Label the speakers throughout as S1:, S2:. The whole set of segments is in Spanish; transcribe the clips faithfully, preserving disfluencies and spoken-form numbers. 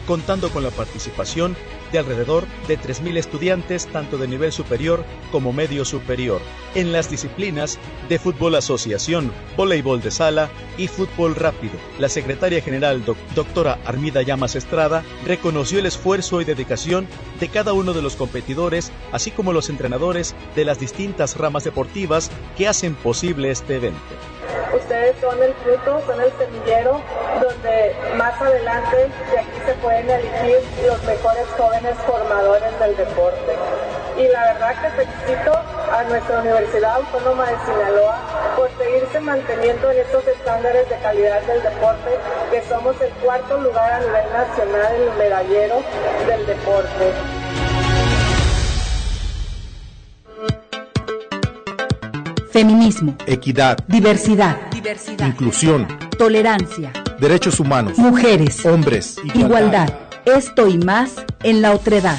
S1: contando con la participación de alrededor de tres mil estudiantes tanto de nivel superior como medio superior, en las disciplinas de fútbol asociación, voleibol de sala y fútbol rápido. La secretaria general, doc- doctora Armida Llamas Estrada, reconoció el esfuerzo y dedicación de cada uno de los competidores, así como los entrenadores de las distintas ramas deportivas que hacen posible este evento.
S2: Ustedes son el fruto, son el semillero, donde más adelante de aquí se pueden elegir los mejores jóvenes formadores del deporte. Y la verdad que felicito a nuestra Universidad Autónoma de Sinaloa por seguirse manteniendo en estos estándares de calidad del deporte, que somos el cuarto lugar a nivel nacional en el medallero del deporte.
S3: Feminismo,
S4: equidad,
S3: diversidad, diversidad,
S4: inclusión,
S3: tolerancia,
S4: derechos humanos,
S3: mujeres,
S4: hombres,
S3: igualdad. igualdad. Esto y más en La Otredad.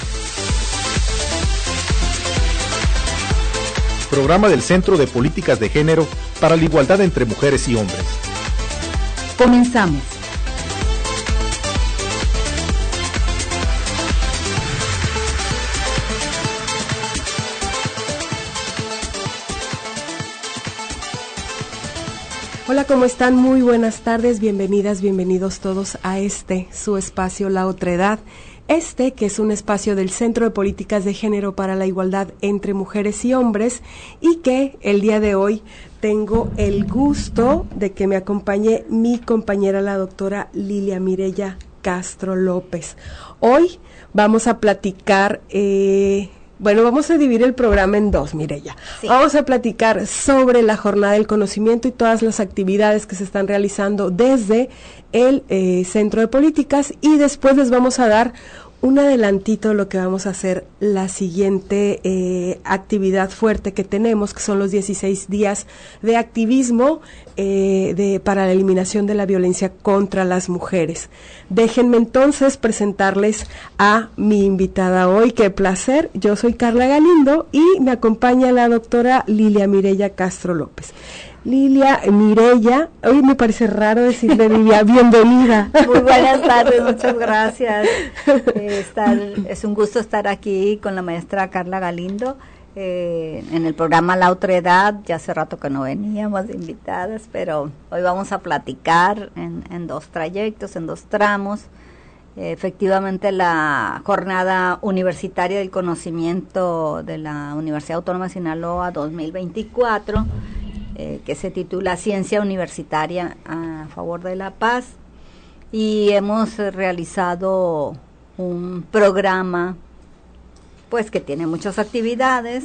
S4: Programa del Centro de Políticas de Género para la Igualdad entre Mujeres y Hombres.
S3: Comenzamos.
S5: Hola, ¿cómo están? Muy buenas tardes, bienvenidas, bienvenidos todos a este, su espacio La Otredad. Este, que es un espacio del Centro de Políticas de Género para la Igualdad entre Mujeres y Hombres, y que el día de hoy tengo el gusto de que me acompañe mi compañera, la doctora Lilia Mireya Castro López. Hoy vamos a platicar... Eh, Bueno, vamos a dividir el programa en dos, Mireya. Sí. Vamos a platicar sobre la Jornada del Conocimiento y todas las actividades que se están realizando desde el eh, Centro de Políticas, y después les vamos a dar un adelantito de lo que vamos a hacer la siguiente eh, actividad fuerte que tenemos, que son los dieciséis días de activismo eh, de, para la eliminación de la violencia contra las mujeres. Déjenme entonces presentarles a mi invitada hoy. Qué placer. Yo soy Carla Galindo y me acompaña la doctora Lilia Mireya Castro López. Lilia Mireya, hoy me parece raro decirle Lilia, bienvenida.
S6: Muy buenas tardes, muchas gracias. Eh, estar, es un gusto estar aquí con la maestra Carla Galindo eh, en el programa La Otredad. Ya hace rato que no veníamos de invitadas, pero hoy vamos a platicar en, en dos trayectos, en dos tramos. Eh, efectivamente, la Jornada Universitaria del Conocimiento de la Universidad Autónoma de Sinaloa dos mil veinticuatro, Eh, que se titula Ciencia Universitaria a Favor de la Paz, y hemos eh, realizado un programa pues que tiene muchas actividades,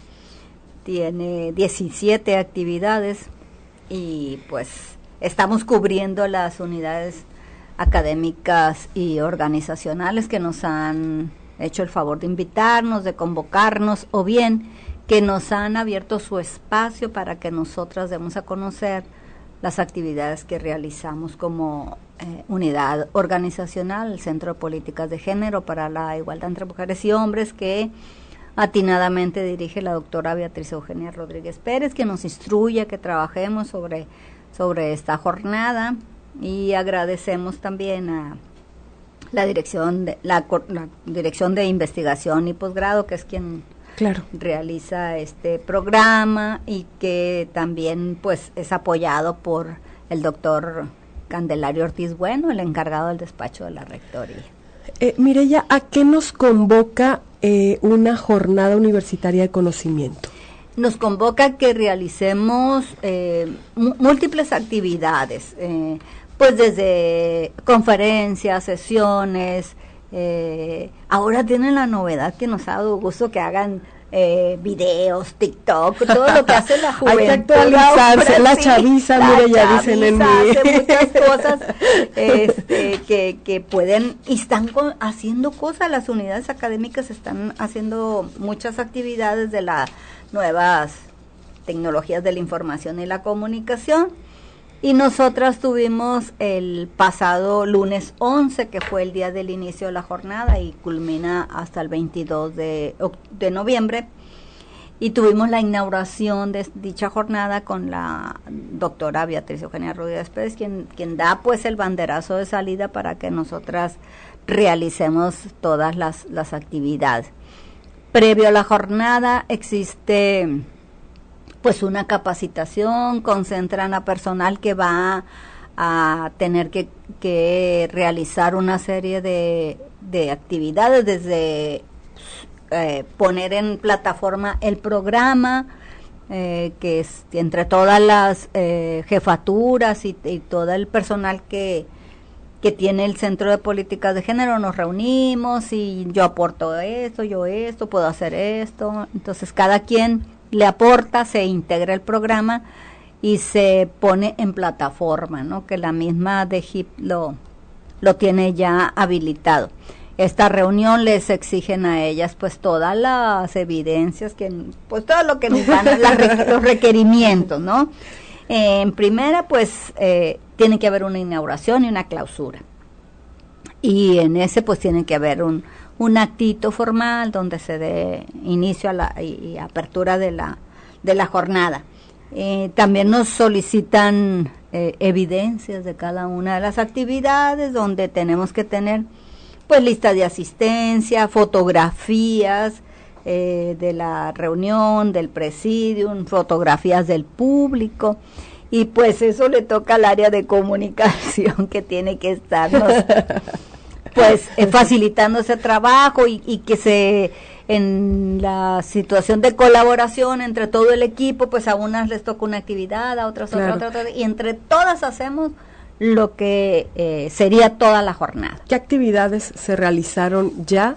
S6: tiene diecisiete actividades, y pues estamos cubriendo las unidades académicas y organizacionales que nos han hecho el favor de invitarnos, de convocarnos, o bien que nos han abierto su espacio para que nosotras demos a conocer las actividades que realizamos como eh, unidad organizacional, el Centro de Políticas de Género para la Igualdad entre Mujeres y Hombres, que atinadamente dirige la doctora Beatriz Eugenia Rodríguez Pérez, que nos instruye, que trabajemos sobre, sobre esta jornada, y agradecemos también a la dirección de, la, la dirección de Investigación y Posgrado, que es quien Claro. realiza este programa, y que también pues es apoyado por el doctor Candelario Ortiz Bueno, el encargado del despacho de la rectoría.
S5: Eh, Mireya, ¿a qué nos convoca eh, una jornada universitaria de conocimiento?
S6: Nos convoca que realicemos eh, m- múltiples actividades, eh, pues desde conferencias, sesiones. Eh, ahora tienen la novedad que nos ha dado gusto que hagan eh, videos, TikTok, todo lo que hace la juventud.
S5: Hay que actualizarse, la
S6: sí,
S5: chaviza,
S6: la
S5: mire, ya
S6: chaviza
S5: dicen en mí.
S6: hace muchas cosas este, que, que pueden, y están con, haciendo cosas, las unidades académicas están haciendo muchas actividades de las nuevas tecnologías de la información y la comunicación. Y nosotras tuvimos el pasado lunes once, que fue el día del inicio de la jornada y culmina hasta el veintidós de noviembre, y tuvimos la inauguración de dicha jornada con la doctora Beatriz Eugenia Rodríguez Pérez, quien, quien da pues el banderazo de salida para que nosotras realicemos todas las, las actividades. Previo a la jornada existe pues una capacitación, concentran a personal que va a, a tener que, que realizar una serie de, de actividades, desde eh, poner en plataforma el programa, eh, que es entre todas las eh, jefaturas y, y todo el personal que que tiene el Centro de Políticas de Género, nos reunimos y yo aporto esto, yo esto, puedo hacer esto. Entonces cada quien le aporta, se integra el programa y se pone en plataforma, ¿no? Que la misma D G I P lo, lo tiene ya habilitado. Esta reunión les exigen a ellas pues todas las evidencias, que pues todo lo que nos dan, las, los requerimientos, ¿no? Eh, en primera pues eh, tiene que haber una inauguración y una clausura. Y en ese pues tiene que haber un, un actito formal donde se dé inicio a la y, y apertura de la, de la jornada. Eh, también nos solicitan eh, evidencias de cada una de las actividades, donde tenemos que tener pues lista de asistencia, fotografías eh, de la reunión, del presidium, fotografías del público, y pues eso le toca al área de comunicación, que tiene que estarnos pues eh, facilitando ese trabajo y, y que se en la situación de colaboración entre todo el equipo, pues a unas les toca una actividad, a otras claro. otra, otra, otra, y entre todas hacemos lo que eh, sería toda la jornada.
S5: ¿Qué actividades se realizaron ya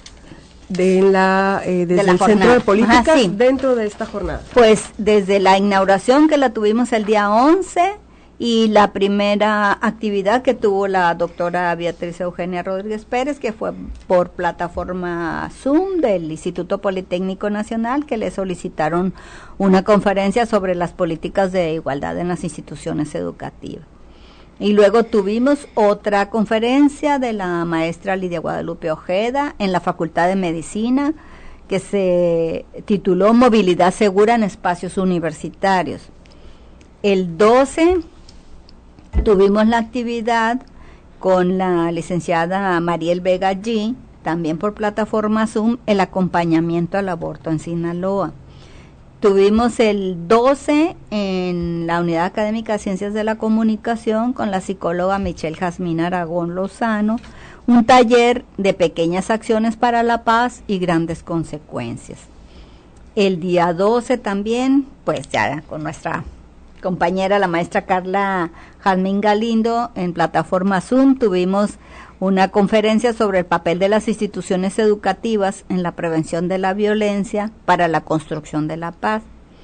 S5: de la eh, desde
S6: de la
S5: el
S6: jornada.
S5: Centro de Políticas
S6: Ajá, sí.
S5: dentro de esta jornada?
S6: Pues desde la inauguración, que la tuvimos el día once, y la primera actividad que tuvo la doctora Beatriz Eugenia Rodríguez Pérez, que fue por plataforma Zoom del Instituto Politécnico Nacional, que le solicitaron una conferencia sobre las políticas de igualdad en las instituciones educativas. Y luego tuvimos otra conferencia de la maestra Lidia Guadalupe Ojeda en la Facultad de Medicina, que se tituló Movilidad Segura en Espacios Universitarios. El doce tuvimos la actividad con la licenciada Mariel Vega G, también por plataforma Zoom, el acompañamiento al aborto en Sinaloa. Tuvimos el doce en la Unidad Académica de Ciencias de la Comunicación con la psicóloga Michelle Jazmín Aragón Lozano, un taller de pequeñas acciones para la paz y grandes consecuencias. El día doce también, pues ya con nuestra compañera, la maestra Carla Jazmín Galindo, en plataforma Zoom, tuvimos una conferencia sobre el papel de las instituciones educativas en la prevención de la violencia para la construcción de la paz.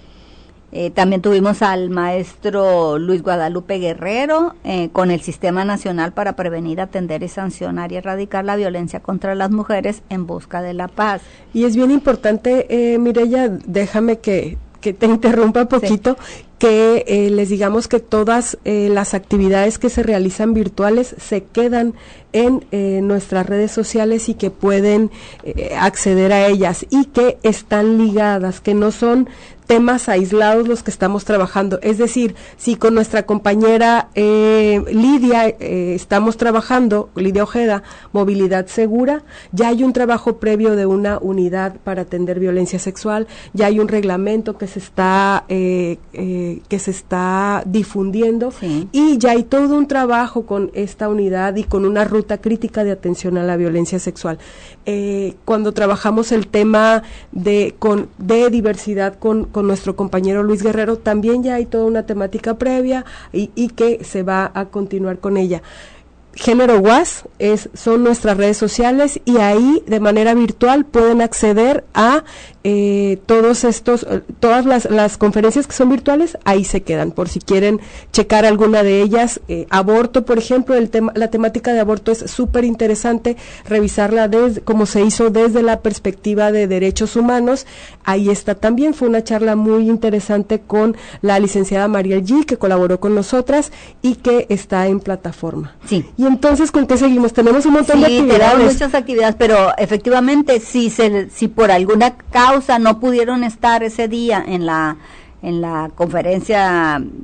S6: Eh, también tuvimos al maestro Luis Guadalupe Guerrero eh, con el Sistema Nacional para Prevenir, Atender y Sancionar y Erradicar la Violencia contra las Mujeres en Busca de la Paz.
S5: Y es bien importante, eh, Mireya, déjame que, que te interrumpa poquito, sí. que eh, les digamos que todas eh, las actividades que se realizan virtuales se quedan en eh, nuestras redes sociales y que pueden eh, acceder a ellas y que están ligadas, que no son temas aislados los que estamos trabajando. Es decir, si con nuestra compañera eh, Lidia eh, estamos trabajando, Lidia Ojeda, movilidad segura, ya hay un trabajo previo de una unidad para atender violencia sexual, ya hay un reglamento que se está eh, eh, que se está difundiendo, sí. y ya hay todo un trabajo con esta unidad y con una ruta crítica de atención a la violencia sexual. Eh, cuando trabajamos el tema de con de diversidad con, con nuestro compañero Luis Guerrero, también ya hay toda una temática previa y, y que se va a continuar con ella. Género U A S es, son nuestras redes sociales y ahí de manera virtual pueden acceder a eh, todos estos, todas las, las conferencias que son virtuales, ahí se quedan, por si quieren checar alguna de ellas. Eh, aborto, por ejemplo, el tema, la temática de aborto es súper interesante, revisarla desde, como se hizo desde la perspectiva de derechos humanos, ahí está también, fue una charla muy interesante con la licenciada María G, que colaboró con nosotras y que está en plataforma.
S6: Sí.
S5: Y entonces, ¿con qué seguimos? Tenemos un montón
S6: sí,
S5: de actividades.
S6: Sí, tenemos muchas actividades, pero efectivamente, si se, si por alguna causa no pudieron estar ese día en la en la conferencia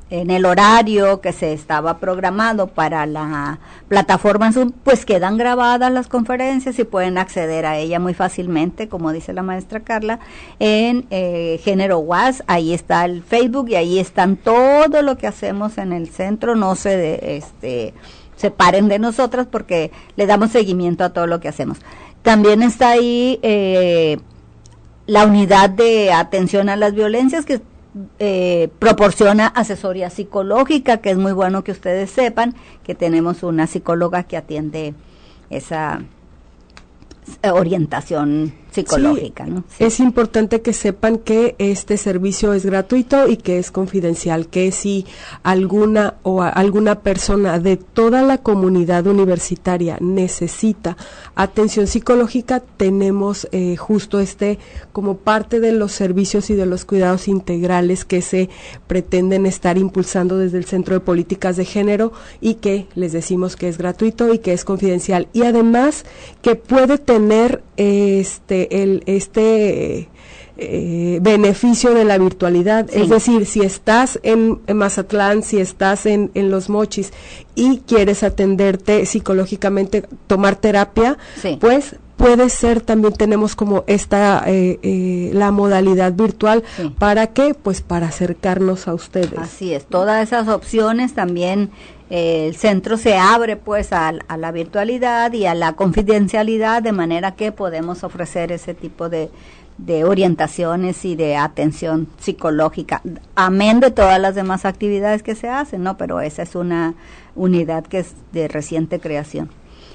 S6: en el horario que se estaba programado para la plataforma Zoom, pues quedan grabadas las conferencias y pueden acceder a ella muy fácilmente, como dice la maestra Carla, en eh, Género U A S. Ahí está el Facebook y ahí están todo lo que hacemos en el centro. No se de, este separen de nosotras porque le damos seguimiento a todo lo que hacemos. También está ahí eh, la unidad de atención a las violencias, que Eh, proporciona asesoría psicológica, que es muy bueno que ustedes sepan que tenemos una psicóloga que atiende esa orientación psicológica,
S5: sí,
S6: ¿no? Sí.
S5: Es importante que sepan que este servicio es gratuito y que es confidencial, que si alguna o a, alguna persona de toda la comunidad universitaria necesita atención psicológica, tenemos eh, justo este como parte de los servicios y de los cuidados integrales que se pretenden estar impulsando desde el Centro de Políticas de Género, y que les decimos que es gratuito y que es confidencial, y además que puede tener eh, este el este eh, beneficio de la virtualidad. Sí. Es decir, si estás en, en Mazatlán, si estás en, en Los Mochis y quieres atenderte psicológicamente, tomar terapia, sí, pues puede ser, también tenemos como esta eh, eh, la modalidad virtual. Sí. ¿Para qué? Pues para acercarnos a ustedes.
S6: Así es, todas esas opciones también. Eh, el centro se abre pues a, a la virtualidad y a la confidencialidad, de manera que podemos ofrecer ese tipo de, de orientaciones y de atención psicológica, amén de todas las demás actividades que se hacen, ¿no? Pero esa es una unidad que es de reciente creación.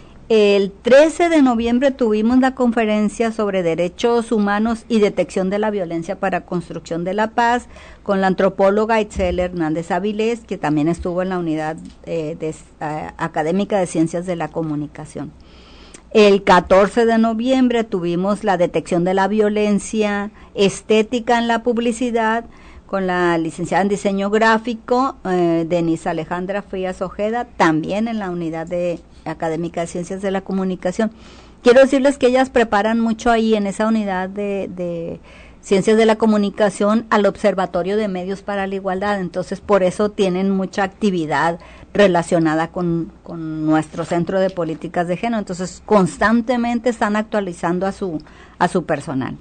S6: El trece de noviembre tuvimos la conferencia sobre derechos humanos y detección de la violencia para construcción de la paz, con la antropóloga Itzel Hernández Avilés, que también estuvo en la unidad eh, de, uh, académica de ciencias de la comunicación. El catorce de noviembre tuvimos la detección de la violencia estética en la publicidad, con la licenciada en diseño gráfico, eh, Denise Alejandra Frías Ojeda, también en la unidad de académica de ciencias de la comunicación. Quiero decirles que ellas preparan mucho ahí en esa unidad de, de ciencias de la comunicación al Observatorio de Medios para la Igualdad, entonces por eso tienen mucha actividad relacionada con, con nuestro Centro de Políticas de Género, entonces constantemente están actualizando a su, a su personal.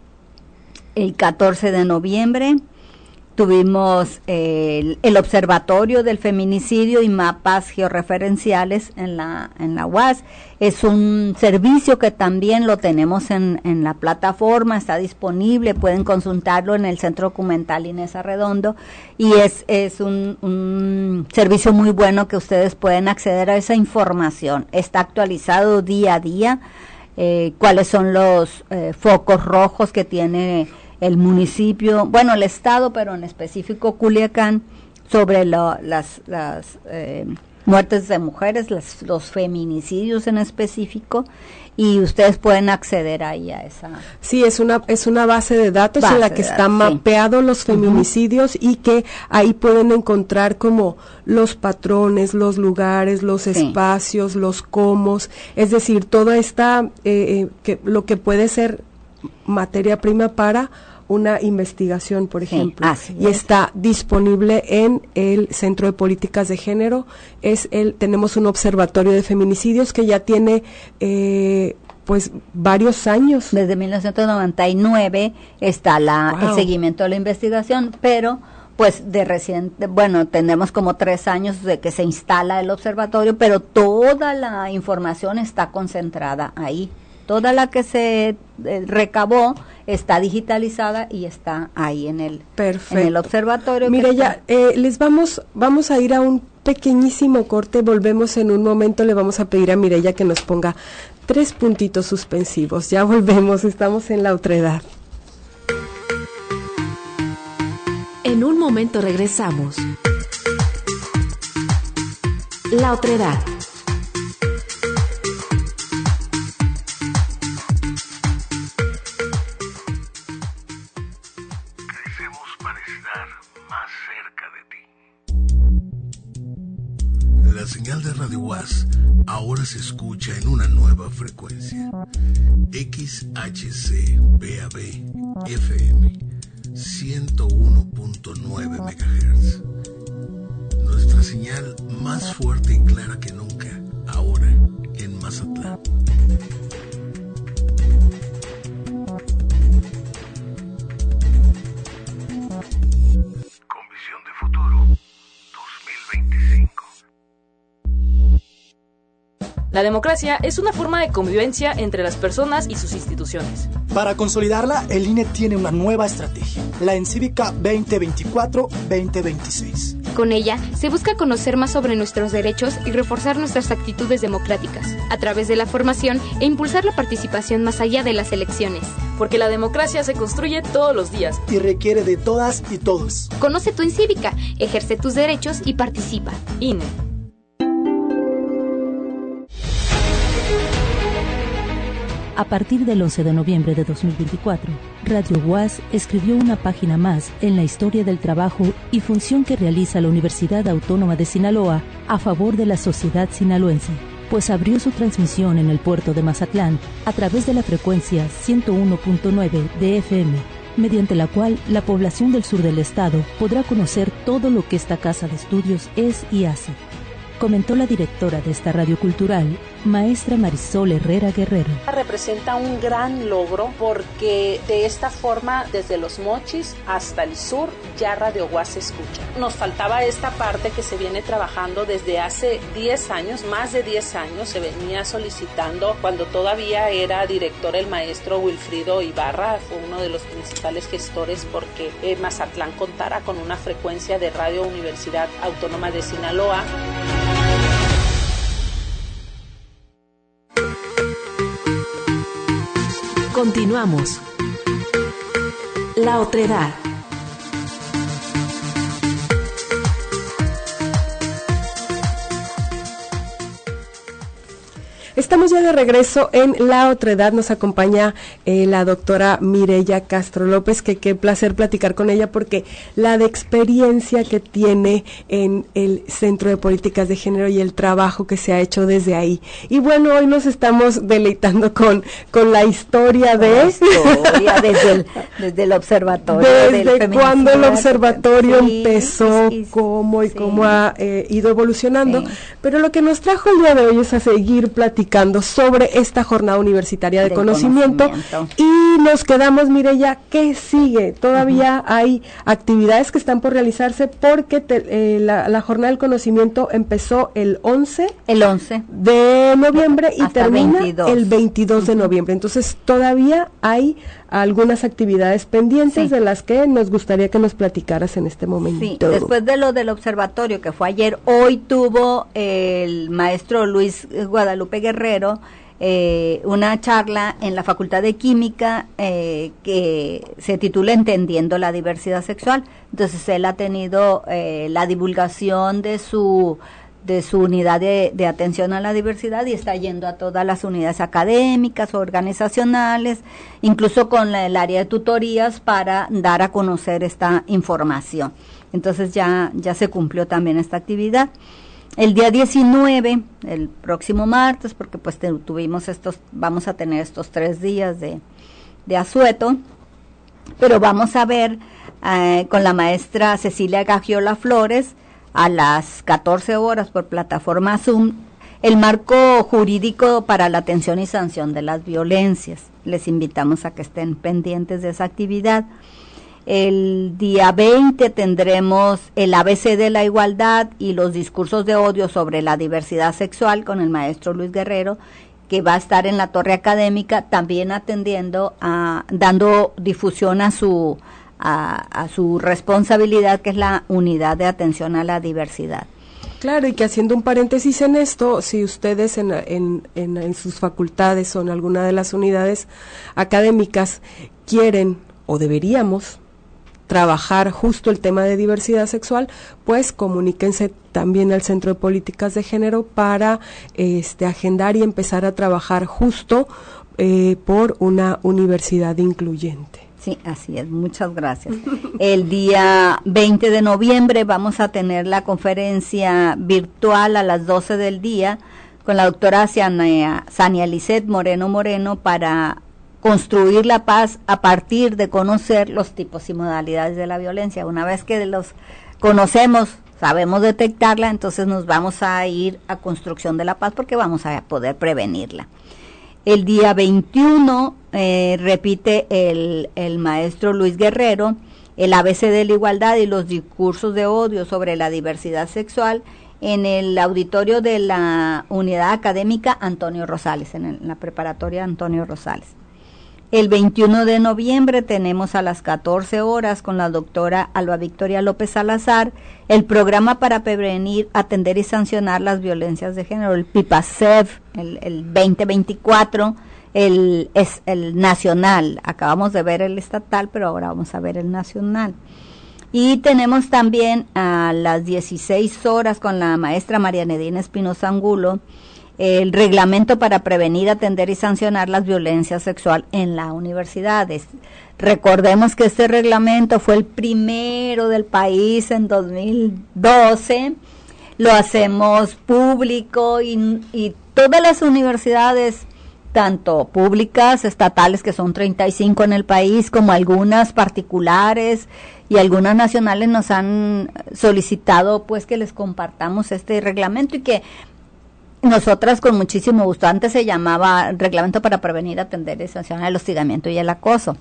S6: El catorce de noviembre tuvimos eh, el, el Observatorio del Feminicidio y Mapas Georreferenciales en la en la U A S. Es un servicio que también lo tenemos en, en la plataforma, está disponible, pueden consultarlo en el Centro Documental Inés Arredondo, y es, es un, un servicio muy bueno que ustedes pueden acceder a esa información. Está actualizado día a día, eh, cuáles son los eh, focos rojos que tiene el municipio, bueno, el estado, pero en específico Culiacán, sobre lo, las, las eh, muertes de mujeres, las, los feminicidios en específico, y ustedes pueden acceder ahí a esa.
S5: Sí, es una es una base de datos base en la que están mapeados sí. los feminicidios, uh-huh. y que ahí pueden encontrar como los patrones, los lugares, los sí. espacios, los comos, es decir, toda esta, eh, que lo que puede ser materia prima para una investigación, por ejemplo, sí, y es. Está disponible en el Centro de Políticas de Género. Es el tenemos un observatorio de feminicidios que ya tiene eh, pues varios años.
S6: Desde mil novecientos noventa y nueve está la wow. el seguimiento de la investigación, pero pues de reciente, bueno, tenemos como tres años de que se instala el observatorio, pero toda la información está concentrada ahí. Toda la que se eh, recabó está digitalizada y está ahí en el, en el observatorio.
S5: Mire, ya eh, les vamos vamos a ir a un pequeñísimo corte, volvemos en un momento, le vamos a pedir a Mireya que nos ponga tres puntitos suspensivos. Ya volvemos, estamos en La Otredad.
S3: En un momento regresamos. La Otredad.
S7: La señal de Radio U A S ahora se escucha en una nueva frecuencia. X H C B A B F M ciento uno punto nueve megahertz. la señal más fuerte y clara que nunca, ahora en Mazatlán. Con visión de futuro dos mil veinticinco.
S8: La democracia es una forma de convivencia entre las personas y sus instituciones.
S9: Para consolidarla, el I N E tiene una nueva estrategia, la Encívica veinte veinticuatro veinte veintiséis.
S10: Con ella, se busca conocer más sobre nuestros derechos y reforzar nuestras actitudes democráticas, a través de la formación e impulsar la participación más allá de las elecciones.
S8: Porque la democracia se construye todos los días.
S9: Y requiere de todas y todos.
S10: Conoce tu Encívica, ejerce tus derechos y participa.
S8: I N E.
S11: A partir del once de noviembre de dos mil veinticuatro, Radio U A S escribió una página más en la historia del trabajo y función que realiza la Universidad Autónoma de Sinaloa a favor de la sociedad sinaloense, pues abrió su transmisión en el puerto de Mazatlán a través de la frecuencia ciento uno punto nueve de F M, mediante la cual la población del sur del estado podrá conocer todo lo que esta casa de estudios es y hace. Comentó la directora de esta radio cultural, maestra Marisol Herrera Guerrero.
S12: Representa un gran logro porque de esta forma, desde Los Mochis hasta el sur, ya Radio U A S se escucha. Nos faltaba esta parte que se viene trabajando desde hace diez años, más de diez años, se venía solicitando cuando todavía era director el maestro Wilfrido Ibarra, fue uno de los principales gestores porque eh, Mazatlán contara con una frecuencia de Radio Universidad Autónoma de Sinaloa.
S3: Continuamos. La otredad.
S5: Estamos ya de regreso en La Otredad. Nos acompaña eh, la doctora Mireya Castro López, que qué placer platicar con ella porque la de experiencia que tiene en el Centro de Políticas de Género y el trabajo que se ha hecho desde ahí. Y bueno, hoy nos estamos deleitando con, con la historia de...
S6: La historia desde, el, desde el observatorio.
S5: Desde cuando el observatorio sí, empezó,
S6: sí, sí,
S5: cómo y
S6: sí.
S5: cómo ha eh, ido evolucionando.
S6: Sí.
S5: Pero lo que nos trajo el día de hoy es a seguir platicando sobre esta jornada universitaria de, de conocimiento. conocimiento y nos quedamos, Mireya, ¿qué sigue? Todavía uh-huh. hay actividades que están por realizarse porque te, eh, la, la jornada del conocimiento empezó el once
S6: el once
S5: de noviembre y
S6: hasta
S5: termina
S6: veintidós.
S5: El veintidós uh-huh. de noviembre, entonces todavía hay algunas actividades pendientes sí. de las que nos gustaría que nos platicaras en este momento.
S6: Sí, después de lo del observatorio que fue ayer, hoy tuvo el maestro Luis Guadalupe Guerrero eh, una charla en la Facultad de Química eh, que se titula Entendiendo la Diversidad Sexual. Entonces él ha tenido eh, la divulgación de su de su unidad de, de atención a la diversidad y está yendo a todas las unidades académicas, organizacionales, incluso con la, el área de tutorías para dar a conocer esta información. Entonces ya, ya se cumplió también esta actividad. El día diecinueve, el próximo martes, porque pues te, tuvimos estos, vamos a tener estos tres días de, de asueto, pero vamos a ver eh, con la maestra Cecilia Gagiola Flores, a las catorce horas por plataforma Zoom, el marco jurídico para la atención y sanción de las violencias. Les invitamos a que estén pendientes de esa actividad. El día veinte tendremos el A B C de la igualdad y los discursos de odio sobre la diversidad sexual con el maestro Luis Guerrero, que va a estar en la Torre Académica también atendiendo, a, dando difusión a su A, a su responsabilidad, que es la unidad de atención a la diversidad.
S5: Claro, y que haciendo un paréntesis en esto, si ustedes en, en, en, en sus facultades o en alguna de las unidades académicas quieren o deberíamos trabajar justo el tema de diversidad sexual, pues comuníquense también al Centro de Políticas de Género para este agendar y empezar a trabajar justo eh, por una universidad incluyente.
S6: Sí, así es, muchas gracias. El día veinte de noviembre vamos a tener la conferencia virtual a las doce del día con la doctora Sania, Sania Lisset Moreno Moreno para construir la paz a partir de conocer los tipos y modalidades de la violencia. Una vez que los conocemos, sabemos detectarla, entonces nos vamos a ir a construcción de la paz porque vamos a poder prevenirla. El día veintiuno eh, repite el, el maestro Luis Guerrero el A B C de la igualdad y los discursos de odio sobre la diversidad sexual en el auditorio de la unidad académica Antonio Rosales, en, el, en la preparatoria Antonio Rosales. El veintiuno de noviembre tenemos a las catorce horas con la doctora Alba Victoria López Salazar el programa para prevenir, atender y sancionar las violencias de género, el PIPASEV, el, el veinte veinticuatro, el, es el nacional. Acabamos de ver el estatal, pero ahora vamos a ver el nacional. Y tenemos también a las dieciséis horas con la maestra María Nedina Espinosa Angulo el reglamento para prevenir, atender y sancionar las violencias sexuales en las universidades. Recordemos que este reglamento fue el primero del país en dos mil doce, lo hacemos público y, y todas las universidades, tanto públicas, estatales, que son treinta y cinco en el país, como algunas particulares y algunas nacionales nos han solicitado pues que les compartamos este reglamento y que nosotras con muchísimo gusto. Antes se llamaba Reglamento para prevenir, atender y sancionar el hostigamiento y el acoso.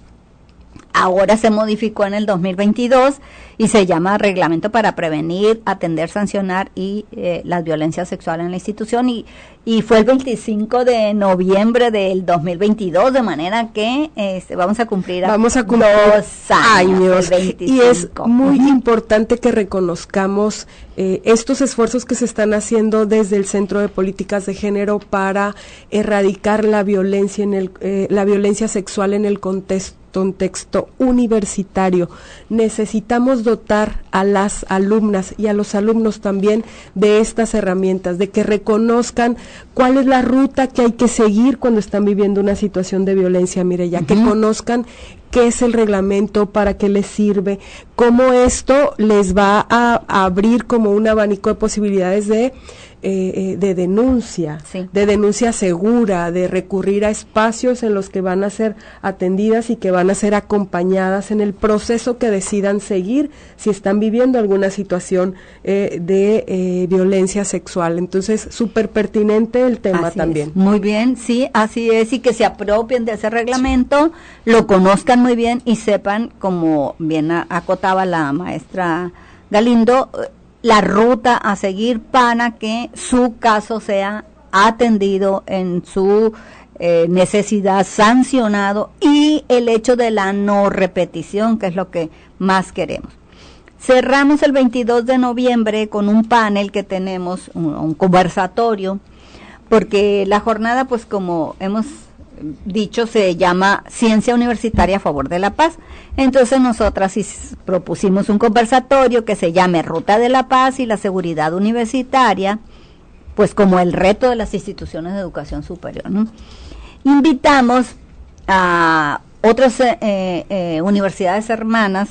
S6: Ahora se modificó en el dos mil veintidós y se llama Reglamento para prevenir, atender, sancionar y eh, las violencias sexuales en la institución, y, y fue el veinticinco de noviembre del dos mil veintidós, de manera que este, vamos a cumplir,
S5: vamos a cumplir
S6: dos años,
S5: años y es muy uh-huh. importante que reconozcamos eh, estos esfuerzos que se están haciendo desde el Centro de Políticas de Género para erradicar la violencia en el eh, la violencia sexual en el contexto contexto universitario. Necesitamos dotar a las alumnas y a los alumnos también de estas herramientas, de que reconozcan cuál es la ruta que hay que seguir cuando están viviendo una situación de violencia, Mireya, uh-huh. que conozcan qué es el reglamento, para qué les sirve, cómo esto les va a, a abrir como un abanico de posibilidades de Eh, de denuncia, sí. de denuncia segura, de recurrir a espacios en los que van a ser atendidas y que van a ser acompañadas en el proceso que decidan seguir si están viviendo alguna situación eh, de eh, violencia sexual. Entonces, súper pertinente el tema
S6: así
S5: también.
S6: Es. Muy bien, sí, así es, y que se apropien de ese reglamento, sí. lo conozcan muy bien y sepan, como bien acotaba la maestra Galindo, la ruta a seguir para que su caso sea atendido en su eh, necesidad, sancionado, y el hecho de la no repetición, que es lo que más queremos. Cerramos el veintidós de noviembre con un panel que tenemos, un, un conversatorio, porque la jornada, pues como hemos dicho, se llama Ciencia Universitaria a Favor de la Paz. Entonces nosotras propusimos un conversatorio que se llame Ruta de la Paz y la Seguridad Universitaria, pues como el reto de las instituciones de educación superior, ¿no? Invitamos a otras eh, eh, universidades hermanas,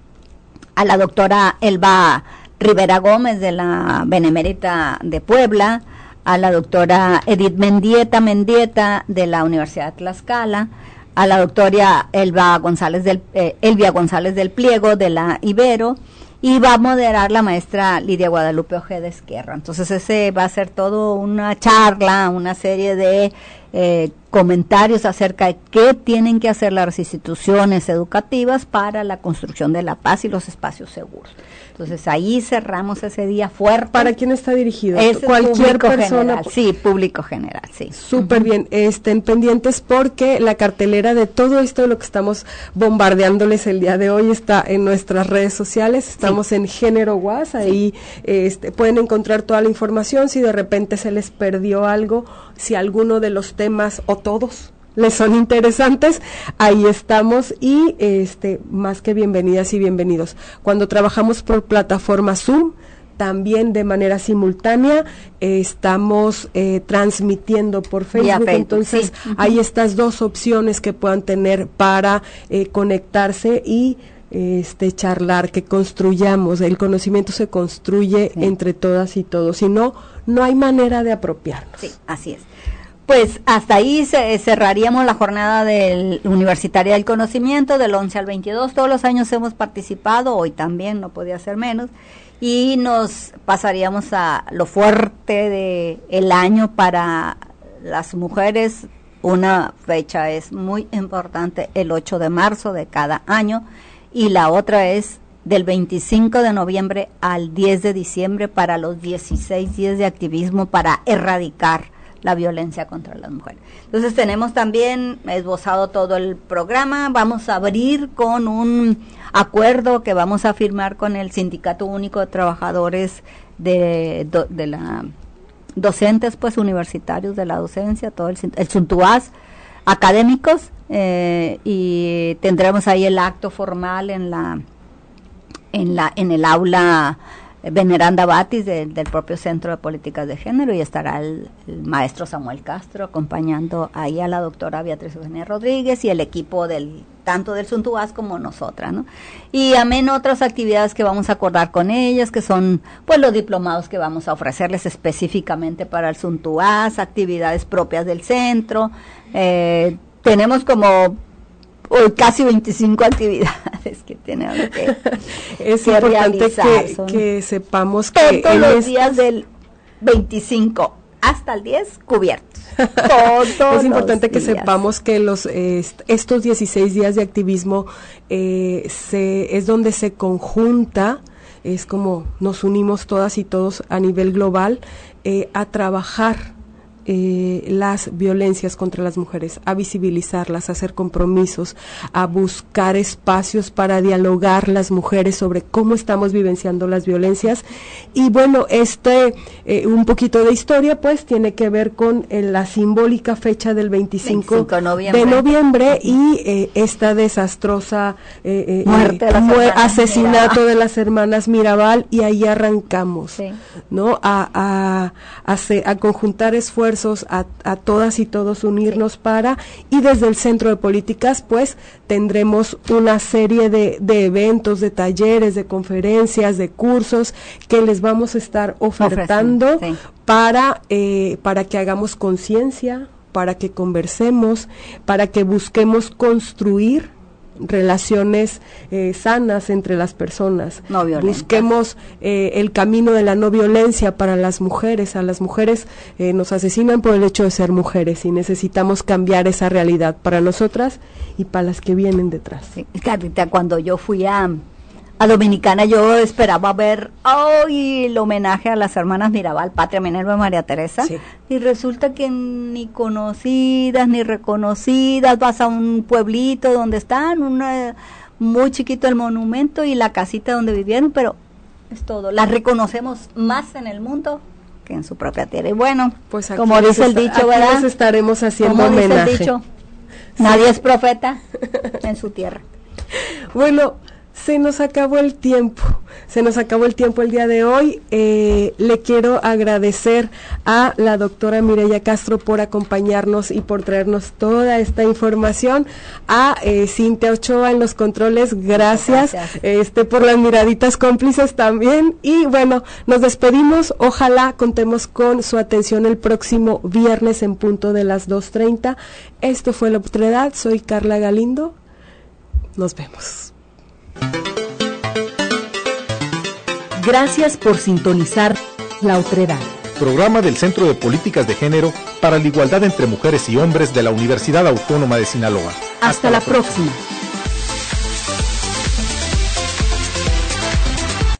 S6: a la doctora Elba Rivera Gómez de la Benemérita de Puebla, a la doctora Edith Mendieta Mendieta de la Universidad de Tlaxcala, a la doctora Elba González del, eh, Elvia González del Pliego de la Ibero, y va a moderar la maestra Lidia Guadalupe Ojeda Esquerra. Entonces ese va a ser todo una charla, una serie de eh, comentarios acerca de qué tienen que hacer las instituciones educativas para la construcción de la paz y los espacios seguros. Entonces ahí cerramos ese día fuerte.
S5: ¿Para quién está dirigido?
S6: Es
S5: cualquier persona.
S6: General, sí, público general, sí.
S5: Súper uh-huh. bien, estén pendientes porque la cartelera de todo esto de lo que estamos bombardeándoles el día de hoy está en nuestras redes sociales. Estamos sí. en Género UAS, ahí sí. este, pueden encontrar toda la información. Si de repente se les perdió algo, si alguno de los temas o todos les son interesantes, ahí estamos, y este más que bienvenidas y bienvenidos. Cuando trabajamos por plataforma Zoom, también de manera simultánea eh, estamos eh, transmitiendo por Facebook, Facebook entonces sí. uh-huh. hay estas dos opciones que puedan tener para eh, conectarse y este charlar, que construyamos. El conocimiento se construye sí. entre todas y todos, si no, no hay manera de apropiarnos.
S6: Sí, así es. pues hasta ahí se, cerraríamos la jornada del Universitaria del Conocimiento del once al veintidós. Todos los años hemos participado, hoy también, no podía ser menos. Y nos pasaríamos a lo fuerte de el año para las mujeres. Una fecha es muy importante, el ocho de marzo de cada año, y la otra es del veinticinco de noviembre al diez de diciembre para los dieciséis días de activismo para erradicar la violencia contra las mujeres. Entonces tenemos también esbozado todo el programa. Vamos a abrir con un acuerdo que vamos a firmar con el Sindicato Único de Trabajadores de, de, de la docentes pues universitarios de la docencia, todo el, el SUNTUAS, académicos, eh, y tendremos ahí el acto formal en la en la en el aula Veneranda Batis de, del propio Centro de Políticas de Género, y estará el, el maestro Samuel Castro acompañando ahí a la doctora Beatriz Eugenia Rodríguez y el equipo del tanto del SUNTUAS como nosotras, ¿no? Y amén otras actividades que vamos a acordar con ellas, que son pues los diplomados que vamos a ofrecerles específicamente para el SUNTUAS, actividades propias del centro. Eh, tenemos como hoy casi veinticinco actividades que tenemos que
S5: es
S6: que
S5: importante
S6: realizar.
S5: que, que sepamos que
S6: todos los
S5: estos
S6: días del veinticinco hasta el diez cubiertos. Todos
S5: es importante que
S6: días.
S5: sepamos que los eh, estos dieciséis días de activismo eh, se, es donde se conjunta, es como nos unimos todas y todos a nivel global eh, a trabajar Eh, las violencias contra las mujeres, a visibilizarlas, a hacer compromisos, a buscar espacios para dialogar las mujeres sobre cómo estamos vivenciando las violencias. Y bueno, este eh, un poquito de historia pues tiene que ver con eh, la simbólica fecha del veinticinco
S6: de noviembre,
S5: de noviembre y eh, esta desastrosa eh, eh,
S6: muerte de las
S5: mu
S6: hermanas
S5: asesinato
S6: Mirabal.
S5: de las hermanas Mirabal, y ahí arrancamos,
S6: sí.
S5: ¿no? A, a, a, se, a conjuntar esfuerzos A, a todas y todos unirnos sí. para, y desde el Centro de Políticas pues tendremos una serie de, de eventos, de talleres, de conferencias, de cursos que les vamos a estar ofertando sí. para, eh, para que hagamos conciencia, para que conversemos, para que busquemos construir relaciones eh, sanas entre las personas.
S6: No violentas.
S5: Busquemos eh, el camino de la no violencia para las mujeres. A las mujeres eh, nos asesinan por el hecho de ser mujeres y necesitamos cambiar esa realidad para nosotras y para las que vienen detrás.
S6: Sí, Carlita, cuando yo fui a, a Dominicana, yo esperaba ver hoy oh, el homenaje a las hermanas Mirabal, Patria Minerva y María Teresa, sí. y resulta que ni conocidas ni reconocidas. Vas a un pueblito donde están, una, muy chiquito el monumento y la casita donde vivieron, pero es todo. Las reconocemos más en el mundo que en su propia tierra. Y bueno,
S5: pues
S6: como dice el dicho, ¿verdad?
S5: Aquí les estaremos haciendo
S6: como
S5: homenaje.
S6: Dice el dicho, sí. Nadie es profeta en su tierra.
S5: Bueno, se nos acabó el tiempo, se nos acabó el tiempo el día de hoy. Eh, le quiero agradecer a la doctora Mireya Castro por acompañarnos y por traernos toda esta información. A eh, Cintia Ochoa en los controles, gracias, gracias. Este, por las miraditas cómplices también. Y bueno, nos despedimos, ojalá contemos con su atención el próximo viernes en punto de las dos treinta. Esto fue La Otredad, soy Carla Galindo, nos vemos.
S3: Gracias por sintonizar La Otredad,
S4: programa del Centro de Políticas de Género para la Igualdad entre Mujeres y Hombres de la Universidad Autónoma de Sinaloa.
S3: Hasta, Hasta la próxima. próxima.